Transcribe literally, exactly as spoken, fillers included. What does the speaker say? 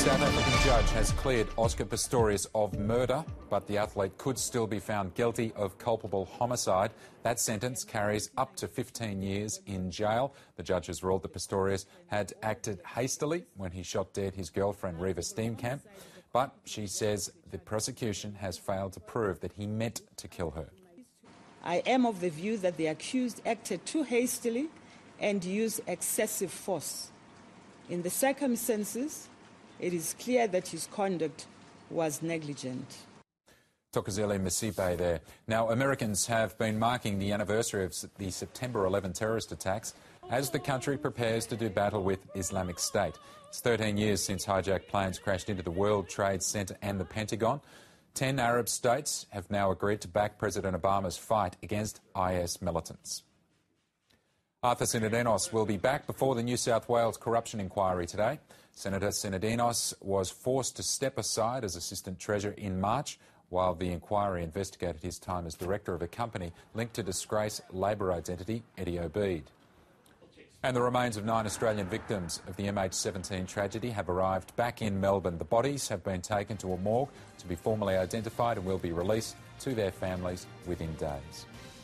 South African judge has cleared Oscar Pistorius of murder, but the athlete could still be found guilty of culpable homicide. That sentence carries up to fifteen years in jail. The judge has ruled that Pistorius had acted hastily when he shot dead his girlfriend Reeva Steenkamp, but she says the prosecution has failed to prove that he meant to kill her. I am of the view that the accused acted too hastily and used excessive force. In the circumstances, it is clear that his conduct was negligent. Thokozile Masipe there. Now, Americans have been marking the anniversary of the September eleventh terrorist attacks as the country prepares to do battle with Islamic State. It's thirteen years since hijacked planes crashed into the World Trade Center and the Pentagon. Ten Arab states have now agreed to back President Obama's fight against I S militants. Arthur Sinodinos will be back before the New South Wales corruption inquiry today. Senator Sinodinos was forced to step aside as Assistant Treasurer in March while the inquiry investigated his time as Director of a company linked to disgraced Labor identity Eddie Obeid. And the remains of nine Australian victims of the M H seventeen tragedy have arrived back in Melbourne. The bodies have been taken to a morgue to be formally identified and will be released to their families within days.